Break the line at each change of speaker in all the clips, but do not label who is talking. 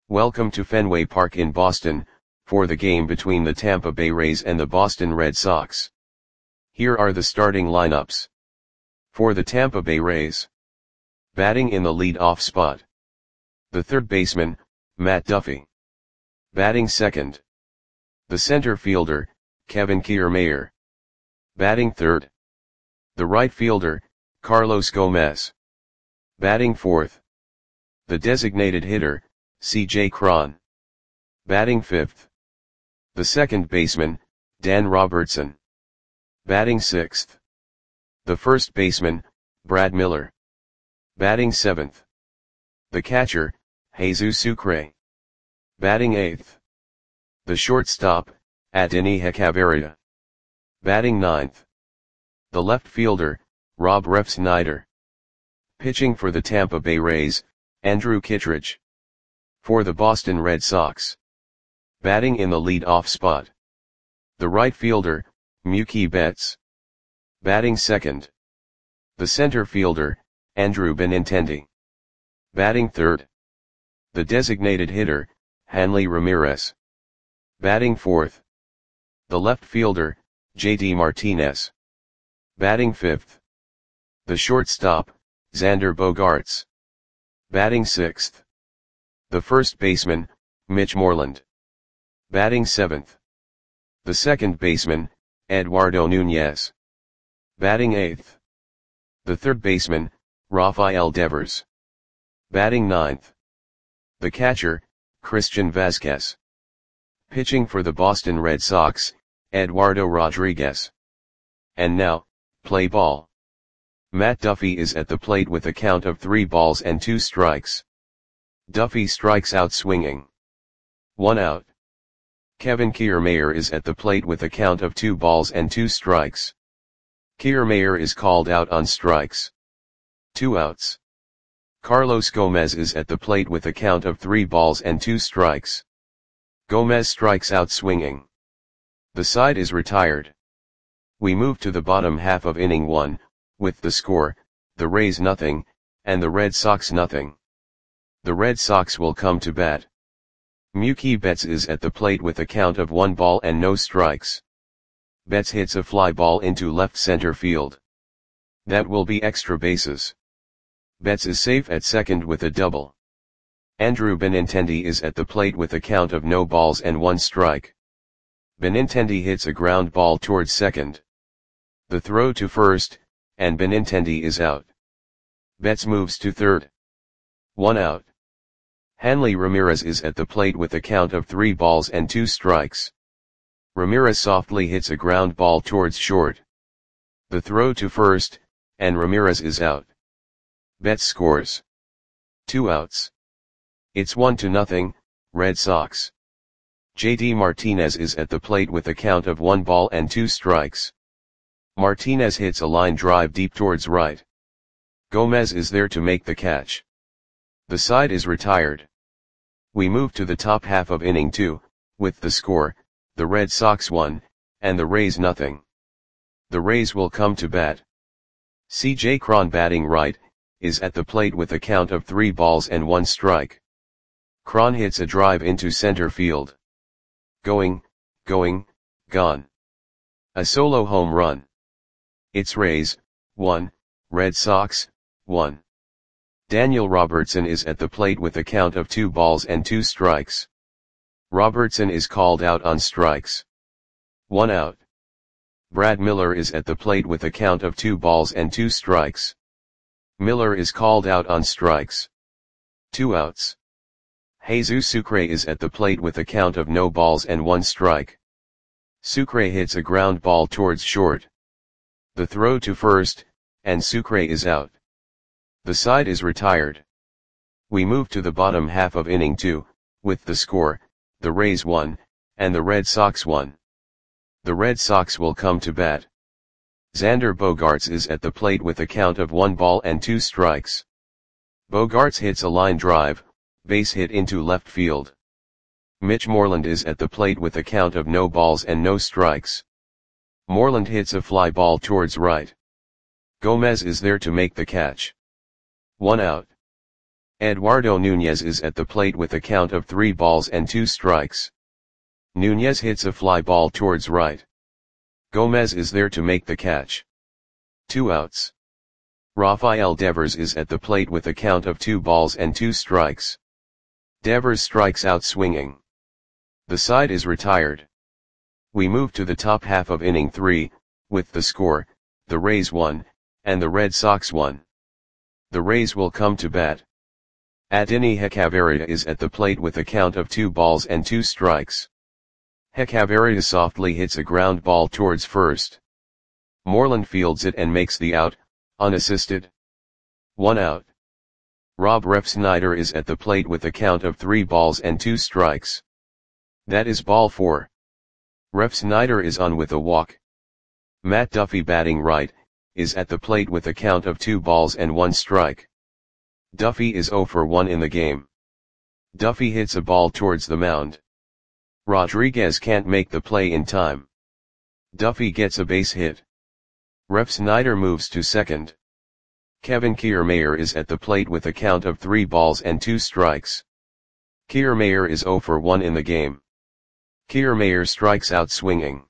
Welcome to Fenway Park in Boston, for the game between the Tampa Bay Rays and the Boston Red Sox. Here are the starting lineups. For the Tampa Bay Rays. Batting in the lead-off spot. The third baseman, Matt Duffy. Batting second. The center fielder, Kevin Kiermaier. Batting third. The right fielder, Carlos Gomez. Batting fourth. The designated hitter, C.J. Cron. Batting fifth. The second baseman, Dan Robertson. Batting sixth. The first baseman, Brad Miller. Batting seventh. The catcher, Jesus Sucre. Batting eighth. The shortstop, Adeiny Hechavarria. Batting ninth. The left fielder, Rob Refsnyder. Pitching for the Tampa Bay Rays, Andrew Kittredge. For the Boston Red Sox. Batting in the lead-off spot. The right fielder, Mookie Betts. Batting second. The center fielder, Andrew Benintendi. Batting third. The designated hitter, Hanley Ramirez. Batting fourth. The left fielder, J.D. Martinez. Batting fifth. The shortstop, Xander Bogaerts. Batting sixth. The first baseman, Mitch Moreland. Batting seventh. The second baseman, Eduardo Nunez. Batting eighth. The third baseman, Rafael Devers. Batting ninth. The catcher, Christian Vazquez. Pitching for the Boston Red Sox, Eduardo Rodriguez. And now, play ball. Matt Duffy is at the plate with a count of 3 balls and 2 strikes. Duffy strikes out swinging. 1 out. Kevin Kiermaier is at the plate with a count of 2 balls and 2 strikes. Kiermaier is called out on strikes. 2 outs. Carlos Gomez is at the plate with a count of 3 balls and 2 strikes. Gomez strikes out swinging. The side is retired. We move to the bottom half of inning 1, with the score, the Rays nothing, and the Red Sox nothing. The Red Sox will come to bat. Mookie Betts is at the plate with a count of 1 ball and no strikes. Betts hits a fly ball into left center field. That will be extra bases. Betts is safe at second with a double. Andrew Benintendi is at the plate with a count of no balls and 1 strike. Benintendi hits a ground ball towards second. The throw to first, and Benintendi is out. Betts moves to third. 1 out. Hanley Ramirez is at the plate with a count of 3 balls and 2 strikes. Ramirez softly hits a ground ball towards short. The throw to first, and Ramirez is out. Betts scores. 2 outs. It's 1-0, Red Sox. J.D. Martinez is at the plate with a count of 1 ball and 2 strikes. Martinez hits a line drive deep towards right. Gomez is there to make the catch. The side is retired. We move to the top half of inning 2, with the score, the Red Sox 1, and the Rays nothing. The Rays will come to bat. C.J. Cron batting right, is at the plate with a count of 3 balls and 1 strike. Cron hits a drive into center field. Going, gone. A solo home run. It's Rays, 1, Red Sox, 1. Daniel Robertson is at the plate with a count of 2 balls and 2 strikes. Robertson is called out on strikes. 1 out. Brad Miller is at the plate with a count of 2 balls and 2 strikes. Miller is called out on strikes. 2 outs. Jesus Sucre is at the plate with a count of no balls and 1 strike. Sucre hits a ground ball towards short. The throw to first, and Sucre is out. The side is retired. We move to the bottom half of inning 2, with the score, the Rays 1, and the Red Sox 1. The Red Sox will come to bat. Xander Bogaerts is at the plate with a count of 1 ball and 2 strikes. Bogaerts hits a line drive, base hit into left field. Mitch Moreland is at the plate with a count of no balls and no strikes. Moreland hits a fly ball towards right. Gomez is there to make the catch. 1 out. Eduardo Nunez is at the plate with a count of 3 balls and 2 strikes. Nunez hits a fly ball towards right. Gomez is there to make the catch. 2 outs. Rafael Devers is at the plate with a count of 2 balls and 2 strikes. Devers strikes out swinging. The side is retired. We move to the top half of inning 3, with the score, the Rays 1, and the Red Sox 1. The Rays will come to bat. Adeiny Hechavarria is at the plate with a count of 2 balls and 2 strikes. Hechavarria softly hits a ground ball towards first. Moreland fields it and makes the out, unassisted. 1 out. Rob Refsnyder is at the plate with a count of 3 balls and 2 strikes. That is ball 4. Refsnyder is on with a walk. Matt Duffy batting right, is at the plate with a count of 2 balls and 1 strike. Duffy is 0 for 1 in the game. Duffy hits a ball towards the mound. Rodriguez can't make the play in time. Duffy gets a base hit. Refsnyder moves to second. Kevin Kiermaier is at the plate with a count of 3 balls and 2 strikes. Kiermaier is 0 for 1 in the game. Kiermaier strikes out swinging.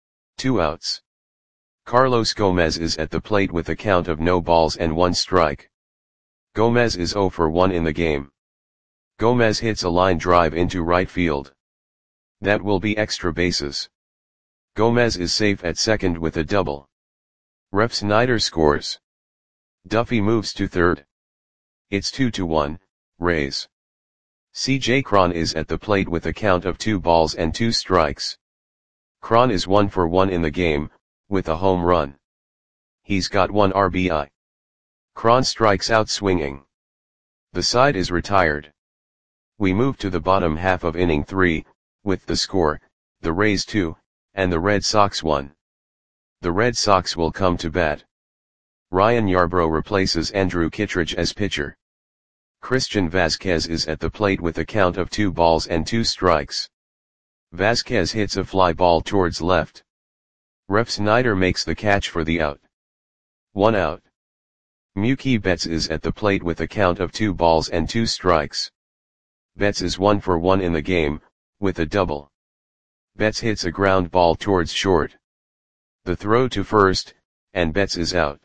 2 outs. Carlos Gomez is at the plate with a count of no balls and 1 strike. Gomez is 0 for 1 in the game. Gomez hits a line drive into right field. That will be extra bases. Gomez is safe at second with a double. Refsnyder scores. Duffy moves to third. It's 2-1, Rays. C.J. Cron is at the plate with a count of 2 balls and 2 strikes. Cron is 1 for 1 in the game, with a home run. He's got 1 RBI. Cron strikes out swinging. The side is retired. We move to the bottom half of inning 3, with the score, the Rays 2, and the Red Sox 1. The Red Sox will come to bat. Ryan Yarbrough replaces Andrew Kittredge as pitcher. Christian Vasquez is at the plate with a count of 2 balls and 2 strikes. Vasquez hits a fly ball towards left. Refsnyder makes the catch for the out. 1 out. Mookie Betts is at the plate with a count of 2 balls and 2 strikes. Betts is 1 for 1 in the game, with a double. Betts hits a ground ball towards short. The throw to first, and Betts is out.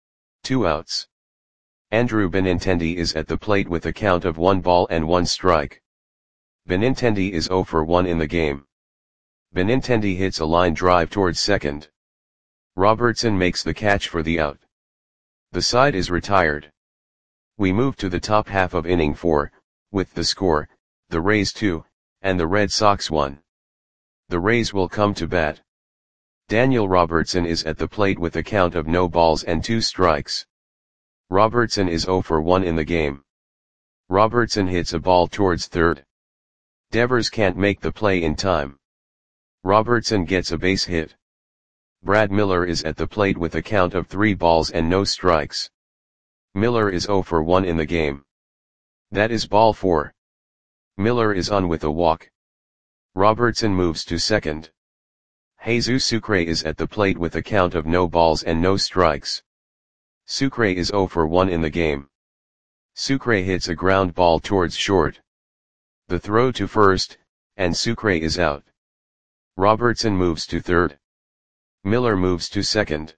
2 outs. Andrew Benintendi is at the plate with a count of 1 ball and 1 strike. Benintendi is 0 for 1 in the game. Benintendi hits a line drive towards second. Robertson makes the catch for the out. The side is retired. We move to the top half of inning 4, with the score, the Rays 2, and the Red Sox 1. The Rays will come to bat. Daniel Robertson is at the plate with a count of no balls and 2 strikes. Robertson is 0 for 1 in the game. Robertson hits a ball towards third. Devers can't make the play in time. Robertson gets a base hit. Brad Miller is at the plate with a count of 3 balls and no strikes. Miller is 0 for 1 in the game. That is ball 4. Miller is on with a walk. Robertson moves to second. Jesus Sucre is at the plate with a count of no balls and no strikes. Sucre is 0 for 1 in the game. Sucre hits a ground ball towards short. The throw to first, and Sucre is out. Robertson moves to third. Miller moves to second.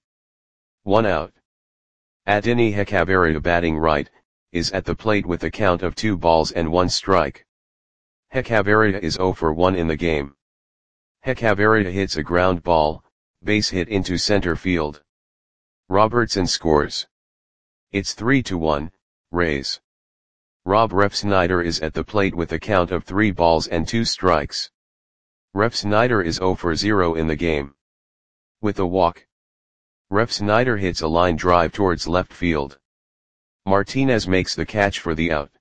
1 out. Adeiny Hechavarria batting right, is at the plate with a count of 2 balls and 1 strike. Hechavarria is 0 for 1 in the game. Hechavarria hits a ground ball, base hit into center field. Robertson scores. It's 3-1, Rays. Rob Refsnyder is at the plate with a count of 3 balls and 2 strikes. Refsnyder is 0 for 0 in the game. With a walk. Refsnyder hits a line drive towards left field. Martinez makes the catch for the out.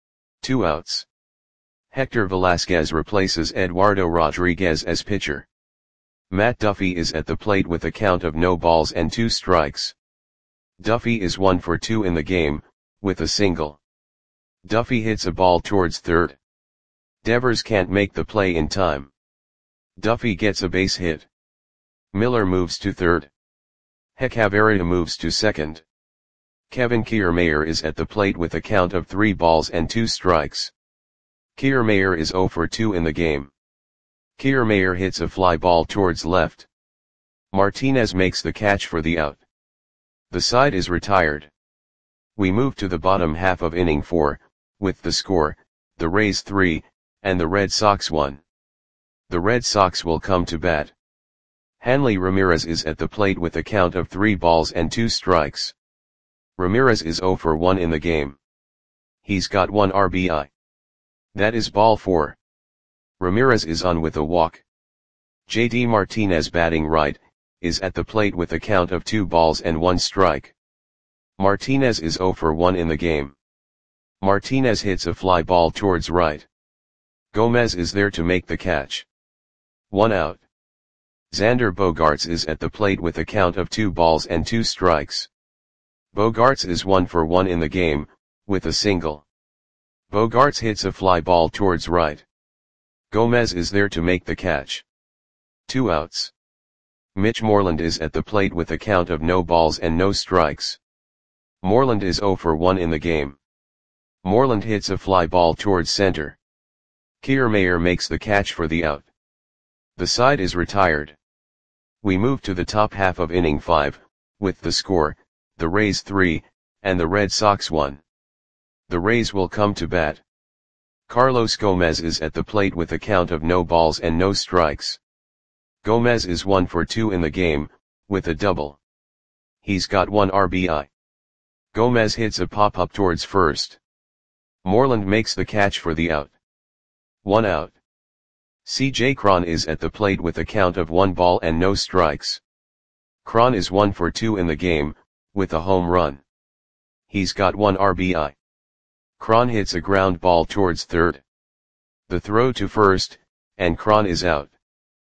2 outs. Hector Velasquez replaces Eduardo Rodriguez as pitcher. Matt Duffy is at the plate with a count of no balls and 2 strikes. Duffy is 1 for 2 in the game, with a single. Duffy hits a ball towards third. Devers can't make the play in time. Duffy gets a base hit. Miller moves to third. Hechavarria moves to second. Kevin Kiermaier is at the plate with a count of 3 balls and 2 strikes. Kiermaier is 0 for 2 in the game. Kiermaier hits a fly ball towards left. Martinez makes the catch for the out. The side is retired. We move to the bottom half of inning 4, with the score, the Rays 3, and the Red Sox 1. The Red Sox will come to bat. Hanley Ramirez is at the plate with a count of 3 balls and 2 strikes. Ramirez is 0 for 1 in the game. He's got 1 RBI. That is ball 4. Ramirez is on with a walk. JD Martinez, batting right, is at the plate with a count of 2 balls and 1 strike. Martinez is 0 for 1 in the game. Martinez hits a fly ball towards right. Gomez is there to make the catch. 1 out. Xander Bogaerts is at the plate with a count of 2 balls and 2 strikes. Bogaerts is 1 for 1 in the game, with a single. Bogaerts hits a fly ball towards right. Gomez is there to make the catch. 2 outs. Mitch Moreland is at the plate with a count of no balls and no strikes. Moreland is 0 for 1 in the game. Moreland hits a fly ball towards center. Kiermaier makes the catch for the out. The side is retired. We move to the top half of inning 5, with the score, the Rays 3, and the Red Sox 1. The Rays will come to bat. Carlos Gomez is at the plate with a count of no balls and no strikes. Gomez is 1 for 2 in the game, with a double. He's got 1 RBI. Gomez hits a pop-up towards first. Moreland makes the catch for the out. 1 out. C.J. Cron is at the plate with a count of 1 ball and no strikes. Cron is 1 for 2 in the game, with a home run. He's got 1 RBI. Cron hits a ground ball towards third. The throw to first, and Cron is out.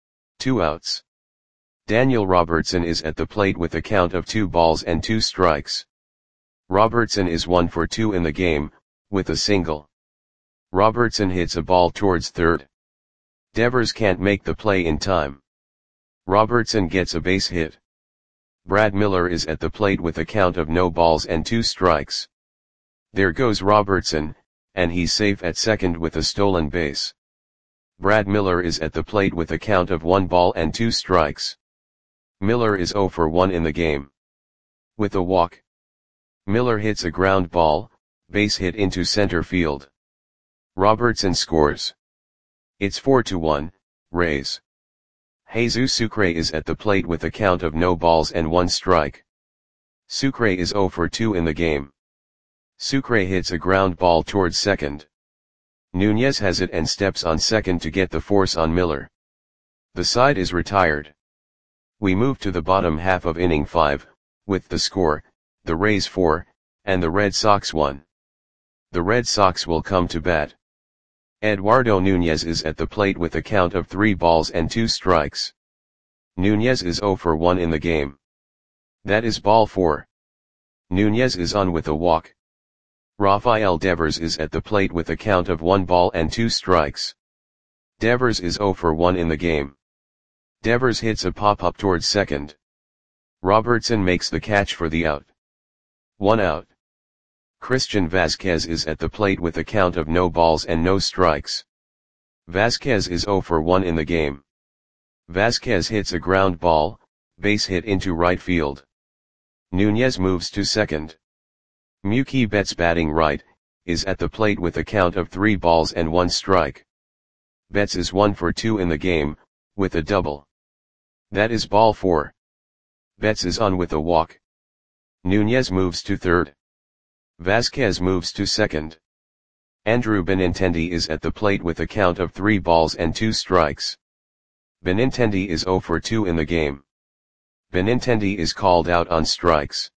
2 outs. Daniel Robertson is at the plate with a count of 2 balls and 2 strikes. Robertson is 1 for 2 in the game, with a single. Robertson hits a ball towards third. Devers can't make the play in time. Robertson gets a base hit. Brad Miller is at the plate with a count of no balls and 2 strikes. There goes Robertson, and he's safe at second with a stolen base. Brad Miller is at the plate with a count of 1 ball and 2 strikes. Miller is 0 for 1 in the game. With a walk. Miller hits a ground ball, base hit into center field. Robertson scores. It's 4-1, Rays. Jesus Sucre is at the plate with a count of no balls and 1 strike. Sucre is 0 for 2 in the game. Sucre hits a ground ball towards second. Nunez has it and steps on second to get the force on Miller. The side is retired. We move to the bottom half of inning 5, with the score, the Rays 4, and the Red Sox 1. The Red Sox will come to bat. Eduardo Nunez is at the plate with a count of 3 balls and 2 strikes. Nunez is 0 for 1 in the game. That is ball 4. Nunez is on with a walk. Rafael Devers is at the plate with a count of 1 ball and 2 strikes. Devers is 0 for 1 in the game. Devers hits a pop-up towards second. Robertson makes the catch for the out. 1 out. Christian Vazquez is at the plate with a count of no balls and no strikes. Vazquez is 0 for 1 in the game. Vazquez hits a ground ball, base hit into right field. Nunez moves to second. Mookie Betts, batting right, is at the plate with a count of 3 balls and 1 strike. Betts is 1 for 2 in the game, with a double. That is ball 4. Betts is on with a walk. Nunez moves to third. Vazquez moves to second. Andrew Benintendi is at the plate with a count of 3 balls and 2 strikes. Benintendi is 0 for 2 in the game. Benintendi is called out on strikes.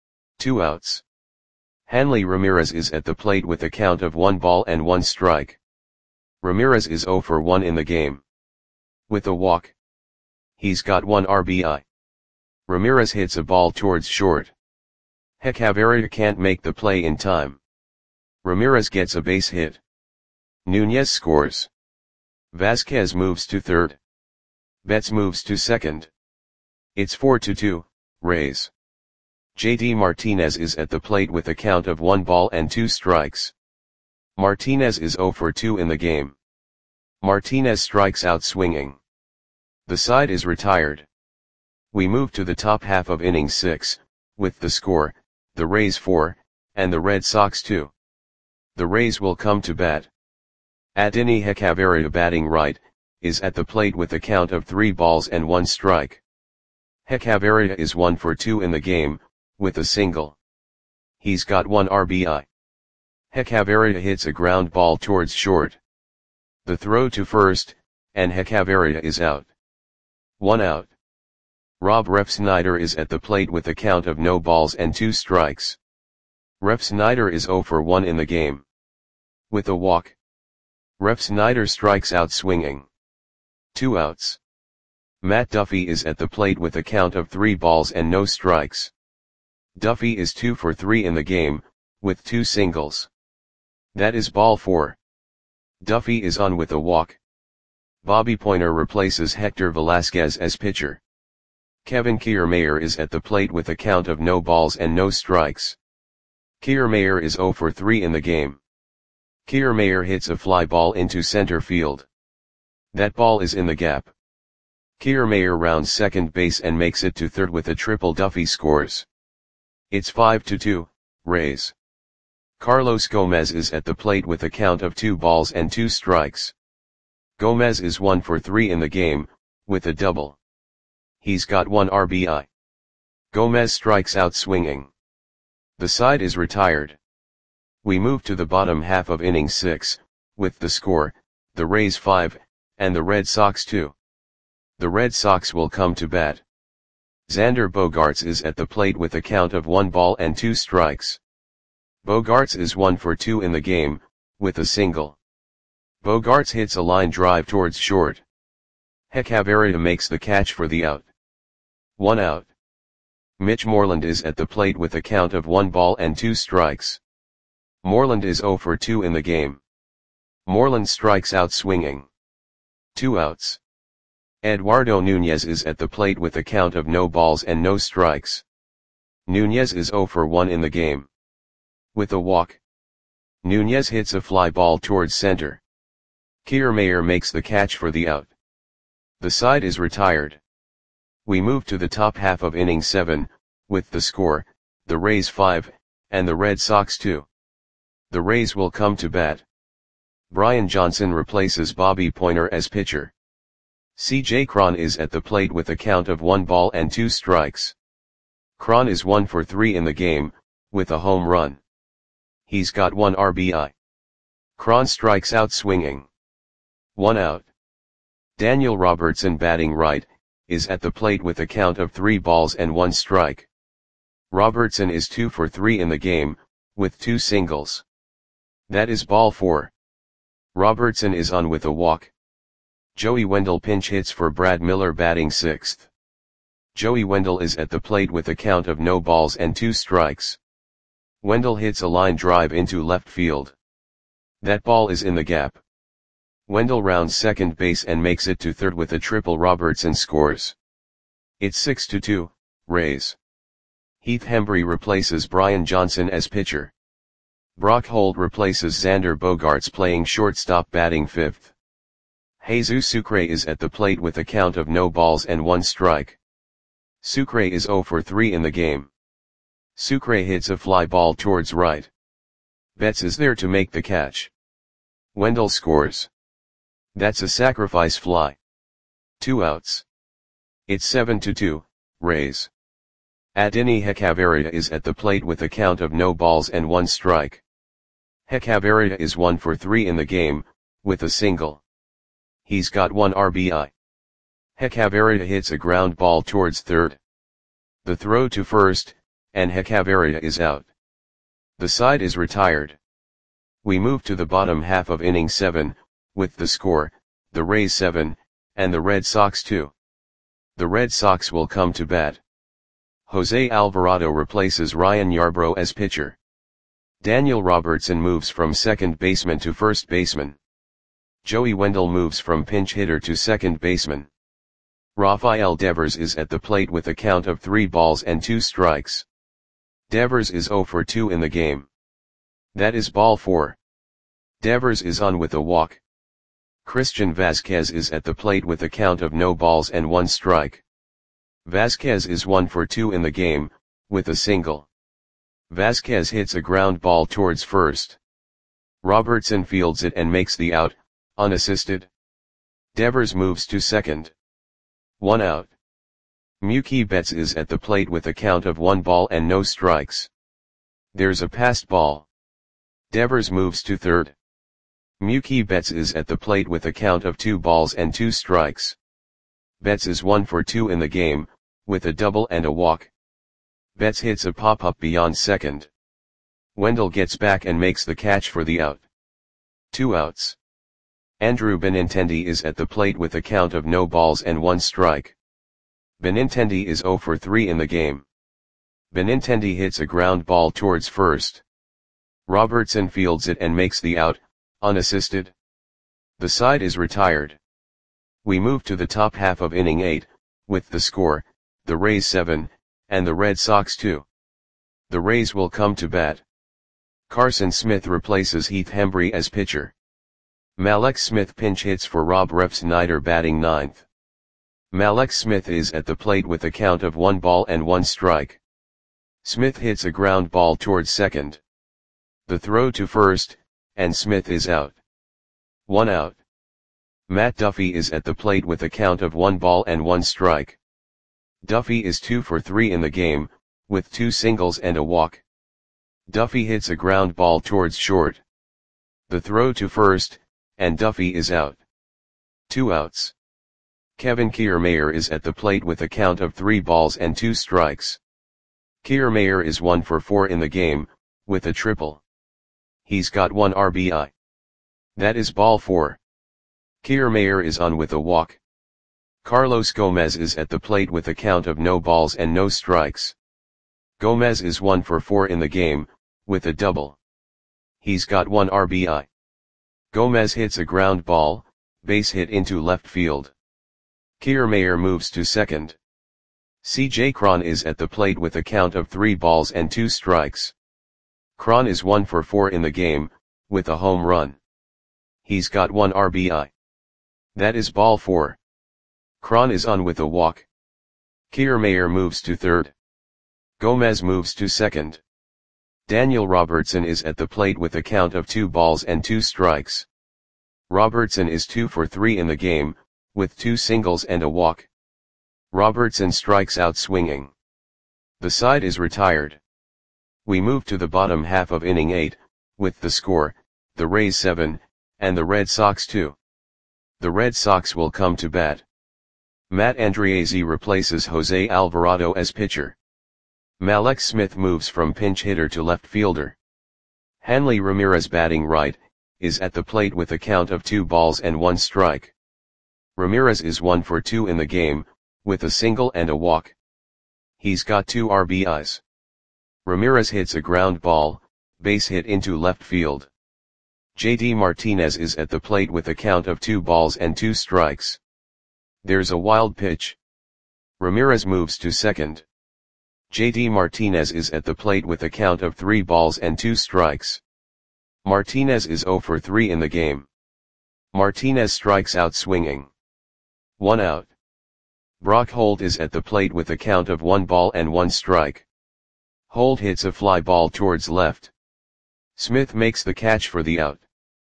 2 outs. Hanley Ramirez is at the plate with a count of 1 ball and 1 strike. Ramirez is 0 for 1 in the game. With a walk. He's got 1 RBI. Ramirez hits a ball towards short. Hechavarria can't make the play in time. Ramirez gets a base hit. Nunez scores. Vazquez moves to third. Betts moves to second. It's 4-2, Rays. JD Martinez is at the plate with a count of 1 ball and 2 strikes. Martinez is 0 for 2 in the game. Martinez strikes out swinging. The side is retired. We move to the top half of inning 6, with the score, the Rays 4, and the Red Sox 2. The Rays will come to bat. Adeiny Hechavarria, batting right, is at the plate with a count of 3 balls and 1 strike. Hechavarria is 1 for 2 in the game, with a single. He's got 1 RBI. Hechavarria hits a ground ball towards short. The throw to first, and Hechavarria is out. 1 out. Rob Refsnyder is at the plate with a count of no balls and 2 strikes. Refsnyder is 0 for 1 in the game. With a walk. Refsnyder strikes out swinging. 2 outs. Matt Duffy is at the plate with a count of 3 balls and no strikes. Duffy is 2 for 3 in the game, with 2 singles. That is ball 4. Duffy is on with a walk. Bobby Poyner replaces Hector Velasquez as pitcher. Kevin Kiermaier is at the plate with a count of no balls and no strikes. Kiermaier is 0 for 3 in the game. Kiermaier hits a fly ball into center field. That ball is in the gap. Kiermaier rounds second base and makes it to third with a triple. Duffy scores. It's 5-2, Rays. Carlos Gomez is at the plate with a count of 2 balls and 2 strikes. Gomez is 1 for 3 in the game, with a double. He's got 1 RBI. Gomez strikes out swinging. The side is retired. We move to the bottom half of inning 6, with the score, the Rays 5, and the Red Sox 2. The Red Sox will come to bat. Xander Bogaerts is at the plate with a count of 1 ball and 2 strikes. Bogaerts is 1 for 2 in the game, with a single. Bogaerts hits a line drive towards short. Hechavarria makes the catch for the out. 1 out. Mitch Moreland is at the plate with a count of 1 ball and 2 strikes. Moreland is 0 for 2 in the game. Moreland strikes out swinging. 2 outs. Eduardo Nunez is at the plate with a count of no balls and no strikes. Nunez is 0 for 1 in the game. With a walk. Nunez hits a fly ball towards center. Kiermaier makes the catch for the out. The side is retired. We move to the top half of inning 7, with the score, the Rays 5, and the Red Sox 2. The Rays will come to bat. Brian Johnson replaces Bobby Poyner as pitcher. C.J. Cron is at the plate with a count of 1 ball and 2 strikes. Cron is 1 for 3 in the game, with a home run. He's got 1 RBI. Cron strikes out swinging. 1 out. Daniel Robertson, batting right, is at the plate with a count of 3 balls and 1 strike. Robertson is 2 for 3 in the game, with 2 singles. That is ball 4. Robertson is on with a walk. Joey Wendle pinch hits for Brad Miller, batting 6th. Joey Wendle is at the plate with a count of no balls and 2 strikes. Wendle hits a line drive into left field. That ball is in the gap. Wendle rounds second base and makes it to third with a triple. Robertson scores. It's 6-2, Rays. Heath Hembree replaces Brian Johnson as pitcher. Brock Holt replaces Xander Bogaerts, playing shortstop, batting 5th. Jesus Sucre is at the plate with a count of no balls and 1 strike. Sucre is 0 for 3 in the game. Sucre hits a fly ball towards right. Betts is there to make the catch. Wendle scores. That's a sacrifice fly. 2 outs. It's 7-2, Rays. Adeiny Hechavarria is at the plate with a count of no balls and 1 strike. Hechavarria is 1 for 3 in the game, with a single. He's got 1 RBI. Hechavarria hits a ground ball towards third. The throw to first, and Hechavarria is out. The side is retired. We move to the bottom half of inning 7, with the score, the Rays 7, and the Red Sox 2. The Red Sox will come to bat. Jose Alvarado replaces Ryan Yarbrough as pitcher. Daniel Robertson moves from second baseman to first baseman. Joey Wendle moves from pinch hitter to second baseman. Rafael Devers is at the plate with a count of 3 balls and 2 strikes. Devers is 0 for 2 in the game. That is ball 4. Devers is on with a walk. Christian Vasquez is at the plate with a count of no balls and 1 strike. Vasquez is 1 for 2 in the game, with a single. Vasquez hits a ground ball towards first. Robertson fields it and makes the out, unassisted. Devers moves to second. 1 out. Mookie Betts is at the plate with a count of 1 ball and no strikes. There's a passed ball. Devers moves to third. Mookie Betts is at the plate with a count of 2 balls and 2 strikes. Betts is 1 for 2 in the game, with a double and a walk. Betts hits a pop-up beyond second. Wendell gets back and makes the catch for the out. 2 outs. Andrew Benintendi is at the plate with a count of no balls and 1 strike. Benintendi is 0 for 3 in the game. Benintendi hits a ground ball towards first. Robertson fields it and makes the out, unassisted. The side is retired. We move to the top half of inning 8, with the score, the Rays 7, and the Red Sox 2. The Rays will come to bat. Carson Smith replaces Heath Hembree as pitcher. Mallex Smith pinch hits for Rob Refsnyder batting ninth. Mallex Smith is at the plate with a count of 1 ball and 1 strike. Smith hits a ground ball towards second. The throw to first, and Smith is out. 1 out. Matt Duffy is at the plate with a count of 1 ball and 1 strike. Duffy is 2 for 3 in the game, with 2 singles and a walk. Duffy hits a ground ball towards short. The throw to first, and Duffy is out. 2 outs. Kevin Kiermaier is at the plate with a count of 3 balls and 2 strikes. Kiermaier is 1 for 4 in the game, with a triple. He's got 1 RBI. That is ball 4. Kiermaier is on with a walk. Carlos Gomez is at the plate with a count of no balls and no strikes. Gomez is 1 for 4 in the game, with a double. He's got 1 RBI. Gomez hits a ground ball, base hit into left field. Kiermaier moves to second. C.J. Cron is at the plate with a count of 3 balls and 2 strikes. Cron is 1 for 4 in the game, with a home run. He's got 1 RBI. That is ball 4. Cron is on with a walk. Kiermaier moves to third. Gomez moves to second. Daniel Robertson is at the plate with a count of 2 balls and 2 strikes. Robertson is 2 for 3 in the game, with 2 singles and a walk. Robertson strikes out swinging. The side is retired. We move to the bottom half of inning 8, with the score, the Rays 7, and the Red Sox 2. The Red Sox will come to bat. Matt Andriese replaces Jose Alvarado as pitcher. Mallex Smith moves from pinch hitter to left fielder. Hanley Ramirez batting right, is at the plate with a count of 2 balls and 1 strike. Ramirez is 1 for 2 in the game, with a single and a walk. He's got 2 RBIs. Ramirez hits a ground ball, base hit into left field. JD Martinez is at the plate with a count of 2 balls and 2 strikes. There's a wild pitch. Ramirez moves to second. JD Martinez is at the plate with a count of 3 balls and 2 strikes. Martinez is 0 for 3 in the game. Martinez strikes out swinging. 1 out. Brock Holt is at the plate with a count of 1 ball and 1 strike. Holt hits a fly ball towards left. Smith makes the catch for the out.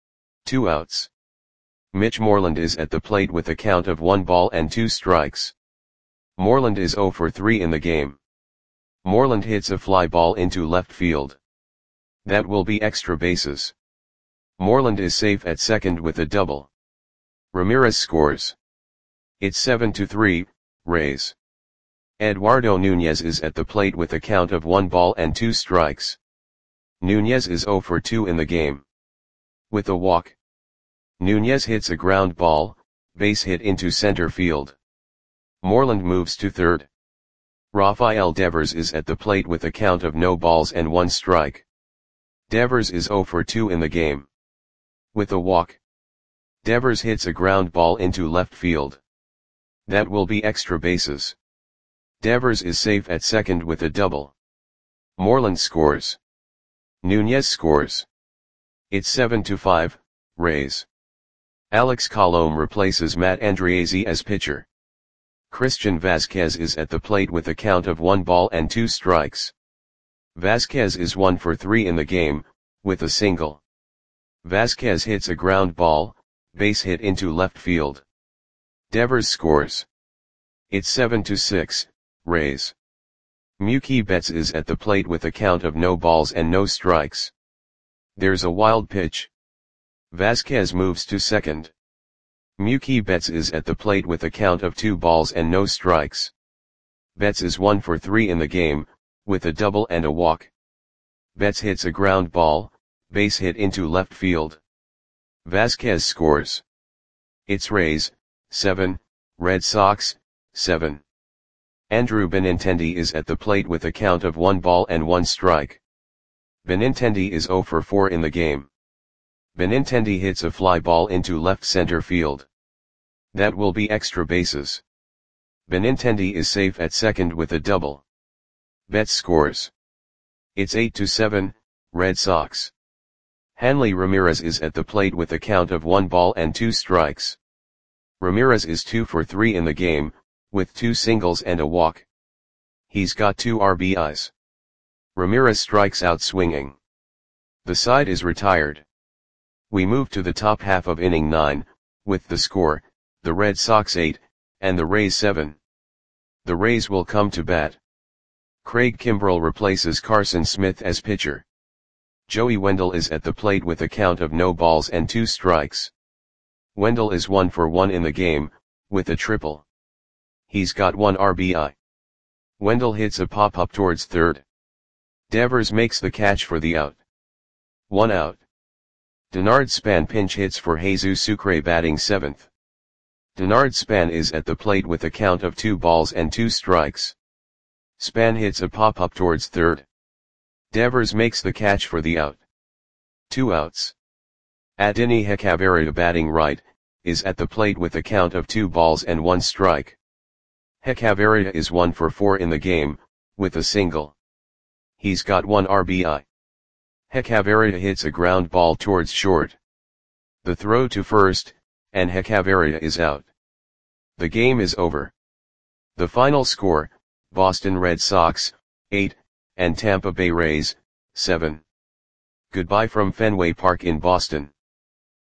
2 outs. Mitch Moreland is at the plate with a count of 1 ball and 2 strikes. Moreland is 0 for 3 in the game. Moreland hits a fly ball into left field. That will be extra bases. Moreland is safe at second with a double. Ramirez scores. It's 7-3, Rays. Eduardo Nunez is at the plate with a count of 1 ball and 2 strikes. Nunez is 0 for 2 in the game. With a walk. Nunez hits a ground ball, base hit into center field. Moreland moves to third. Rafael Devers is at the plate with a count of no balls and 1 strike. Devers is 0 for 2 in the game. With a walk. Devers hits a ground ball into left field. That will be extra bases. Devers is safe at second with a double. Moreland scores. Nunez scores. It's 7-5, Rays. Alex Colomé replaces Matt Andriese as pitcher. Christian Vázquez is at the plate with a count of 1 ball and 2 strikes. Vázquez is 1 for 3 in the game, with a single. Vázquez hits a ground ball, base hit into left field. Devers scores. It's 7-6, Rays. Mookie Betts is at the plate with a count of no balls and no strikes. There's a wild pitch. Vázquez moves to second. Mookie Betts is at the plate with a count of 2 balls and no strikes. Betts is 1 for 3 in the game, with a double and a walk. Betts hits a ground ball, base hit into left field. Vázquez scores. It's Rays, 7, Red Sox, 7. Andrew Benintendi is at the plate with a count of 1 ball and 1 strike. Benintendi is 0 for 4 in the game. Benintendi hits a fly ball into left center field. That will be extra bases. Benintendi is safe at second with a double. Betts scores. It's 8-7, Red Sox. Hanley Ramirez is at the plate with a count of 1 ball and 2 strikes. Ramirez is 2 for 3 in the game, with 2 singles and a walk. He's got 2 RBIs. Ramirez strikes out swinging. The side is retired. We move to the top half of inning 9, with the score, the Red Sox 8, and the Rays 7. The Rays will come to bat. Craig Kimbrel replaces Carson Smith as pitcher. Joey Wendle is at the plate with a count of no balls and 2 strikes. Wendle is 1 for 1 in the game, with a triple. He's got 1 RBI. Wendle hits a pop-up towards third. Devers makes the catch for the out. 1 out. Denard Span pinch hits for Jesus Sucre batting 7th. Denard Span is at the plate with a count of 2 balls and 2 strikes. Span hits a pop-up towards third. Devers makes the catch for the out. 2 outs. Adeiny Hechavarria batting right, is at the plate with a count of 2 balls and 1 strike. Hechavarria is 1 for 4 in the game, with a single. He's got 1 RBI. Hechavarria hits a ground ball towards short. The throw to first, and Hechavarria is out. The game is over. The final score, Boston Red Sox, 8, and Tampa Bay Rays, 7. Goodbye from Fenway Park in Boston.